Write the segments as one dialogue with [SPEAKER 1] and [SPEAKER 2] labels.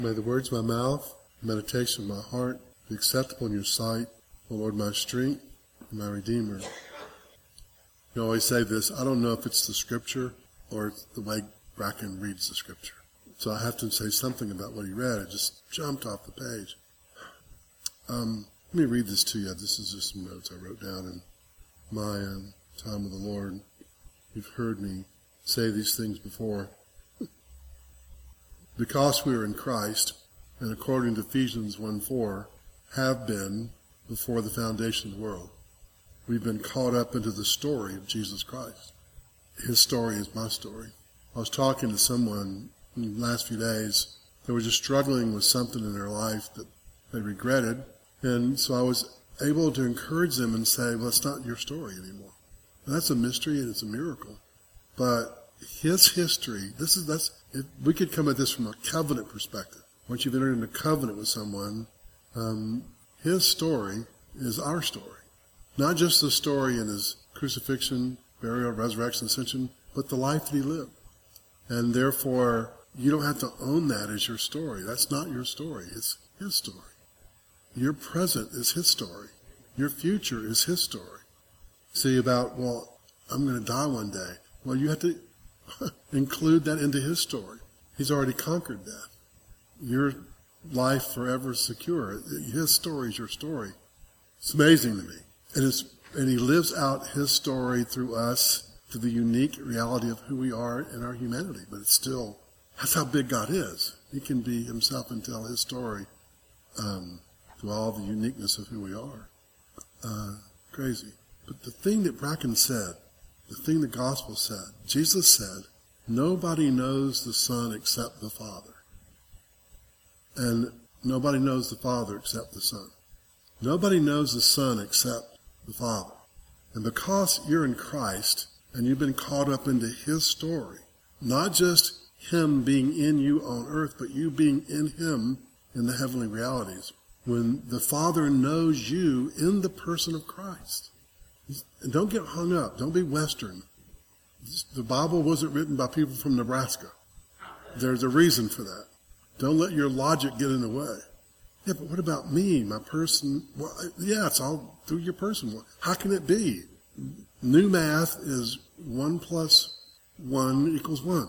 [SPEAKER 1] May the words of my mouth, the meditation of my heart be acceptable in your sight, O Lord, my strength and my Redeemer. You always say this, I don't know if it's the scripture or it's the way Bracken reads the scripture. So I have to say something about what he read. It just jumped off the page. Let me read this to you. This is just some notes I wrote down in my time with the Lord. You've heard me say these things before. Because we are in Christ, and according to Ephesians 1:4, have been before the foundation of the world. We've been caught up into the story of Jesus Christ. His story is my story. I was talking to someone in the last few days that were just struggling with something in their life that they regretted. And so I was able to encourage them and say, well, it's not your story anymore. And that's a mystery and it's a miracle. But his history, if we could come at this from a covenant perspective. Once you've entered into covenant with someone, his story is our story. Not just the story in his crucifixion, burial, resurrection, ascension, but the life that he lived. And therefore, you don't have to own that as your story. That's not your story. It's his story. Your present is his story. Your future is his story. See about, well, I'm going to die one day. Well, you have to include that into his story. He's already conquered death. Your life forever is secure. His story is your story. It's amazing to me. And he lives out his story through us, to the unique reality of who we are in our humanity. But it's still, that's how big God is. He can be himself and tell his story through all the uniqueness of who we are. Crazy. But the thing that Bracken said, the thing the gospel said, Jesus said, nobody knows the Son except the Father. And nobody knows the Father except the Son. Nobody knows the Son except the Father. And because you're in Christ and you've been caught up into his story, not just him being in you on earth, but you being in him in the heavenly realities, when the Father knows you in the person of Christ. And don't get hung up. Don't be Western. The Bible wasn't written by people from Nebraska. There's a reason for that. Don't let your logic get in the way. Yeah, but what about me, my person? Well, yeah, it's all through your person. How can it be? New math is 1 + 1 = 1.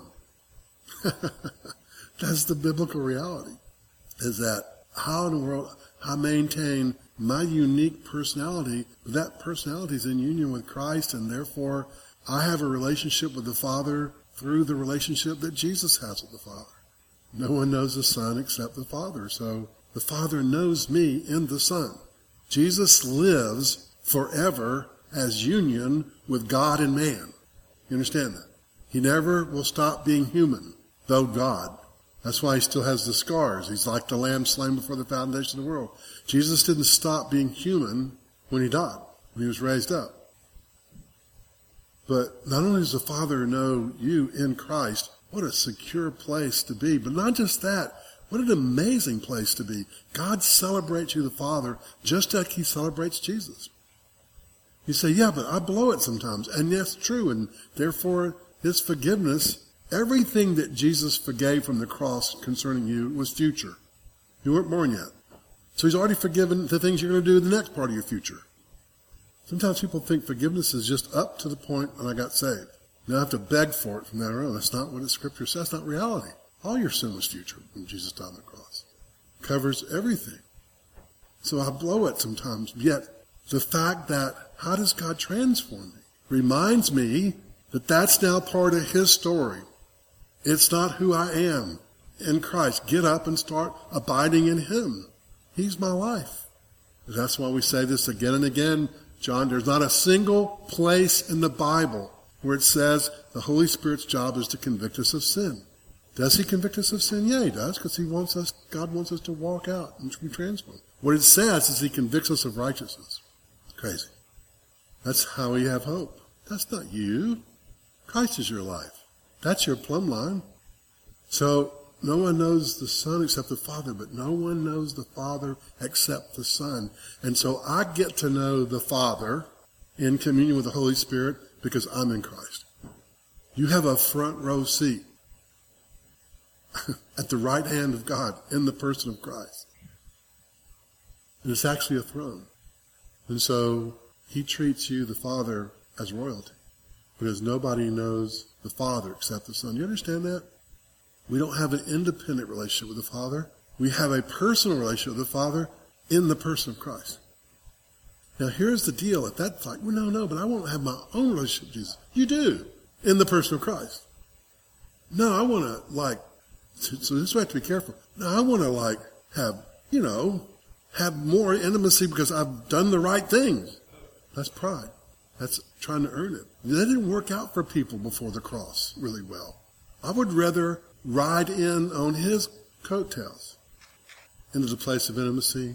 [SPEAKER 1] That's the biblical reality. Is that how in the world I maintain my unique personality, but that personality is in union with Christ, and therefore I have a relationship with the Father through the relationship that Jesus has with the Father. No one knows the Son except the Father, so the Father knows me in the Son. Jesus lives forever as union with God and man. You understand that? He never will stop being human, though God. That's why he still has the scars. He's like the lamb slain before the foundation of the world. Jesus didn't stop being human when he died, when he was raised up. But not only does the Father know you in Christ, what a secure place to be. But not just that, what an amazing place to be. God celebrates you, the Father, just like he celebrates Jesus. You say, yeah, but I blow it sometimes. And that's true. And therefore, his forgiveness, everything that Jesus forgave from the cross concerning you was future. You weren't born yet. So he's already forgiven the things you're going to do in the next part of your future. Sometimes people think forgiveness is just up to the point when I got saved. Now I have to beg for it from there on. That's not what the scripture says. That's not reality. All your sin was future when Jesus died on the cross. It covers everything. So I blow it sometimes. Yet the fact that, how does God transform me? Reminds me that that's now part of his story. It's not who I am in Christ. Get up and start abiding in him. He's my life. That's why we say this again and again, John. There's not a single place in the Bible where it says the Holy Spirit's job is to convict us of sin. Does he convict us of sin? Yeah, he does, because God wants us to walk out and be transformed. What it says is he convicts us of righteousness. It's crazy. That's how we have hope. That's not you. Christ is your life. That's your plumb line. So no one knows the Son except the Father, but no one knows the Father except the Son. And so I get to know the Father in communion with the Holy Spirit because I'm in Christ. You have a front row seat. at the right hand of God in the person of Christ. And it's actually a throne. And so he treats you, the Father, as royalty. Because nobody knows the Father except the Son. You understand that? We don't have an independent relationship with the Father. We have a personal relationship with the Father in the person of Christ. Now here's the deal. At that point, well, no, but I won't have my own relationship with Jesus. You do, in the person of Christ. No, I want to, so this way I have to be careful. No, I want to have more intimacy because I've done the right things. That's pride. That's trying to earn it. That didn't work out for people before the cross really well. I would rather ride in on his coattails into the place of intimacy.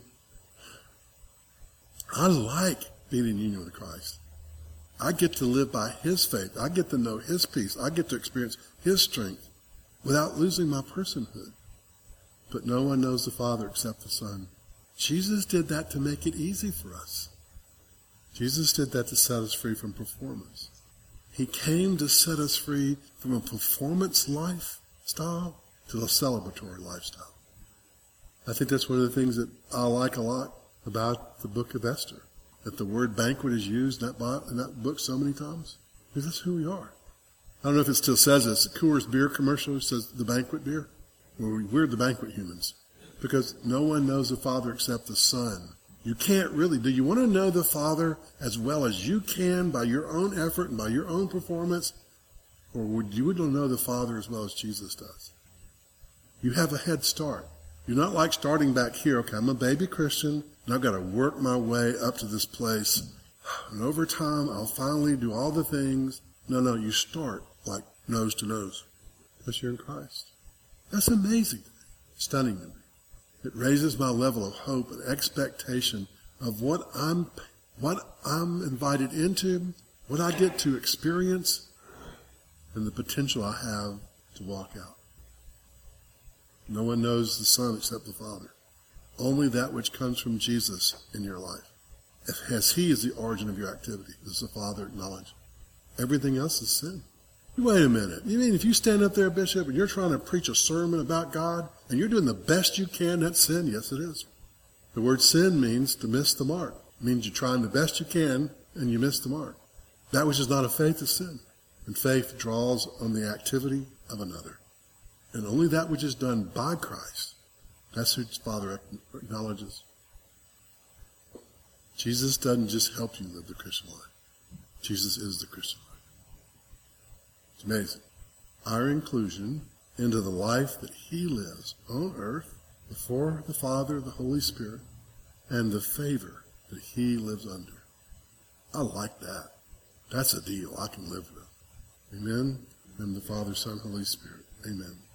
[SPEAKER 1] I like being in union with Christ. I get to live by his faith. I get to know his peace. I get to experience his strength without losing my personhood. But no one knows the Father except the Son. Jesus did that to make it easy for us. Jesus did that to set us free from performance. He came to set us free from a performance lifestyle to a celebratory lifestyle. I think that's one of the things that I like a lot about the book of Esther, that the word banquet is used in that book so many times, because that's who we are. I don't know if it still says this. Coors beer commercial says the banquet beer. Well, we're the banquet humans, because no one knows the Father except the Son. You can't really. Do you want to know the Father as well as you can by your own effort and by your own performance? Or would you know the Father as well as Jesus does? You have a head start. You're not like starting back here. Okay, I'm a baby Christian, and I've got to work my way up to this place. And over time, I'll finally do all the things. No, you start like nose to nose because you're in Christ. That's amazing to me, stunning to me. It raises my level of hope and expectation of what I'm invited into, what I get to experience, and the potential I have to walk out. No one knows the Son except the Father. Only that which comes from Jesus in your life. As he is the origin of your activity, does the Father acknowledge. Everything else is sin. Wait a minute. You mean if you stand up there, Bishop, and you're trying to preach a sermon about God, and you're doing the best you can, that's sin? Yes, it is. The word sin means to miss the mark. It means you're trying the best you can, and you miss the mark. That which is not of faith is sin. And faith draws on the activity of another. And only that which is done by Christ, that's who the Father acknowledges. Jesus doesn't just help you live the Christian life. Jesus is the Christian life. It's amazing. Our inclusion into the life that he lives on earth before the Father, the Holy Spirit, and the favor that he lives under. I like that. That's a deal I can live with. Amen. And the Father, Son, Holy Spirit. Amen.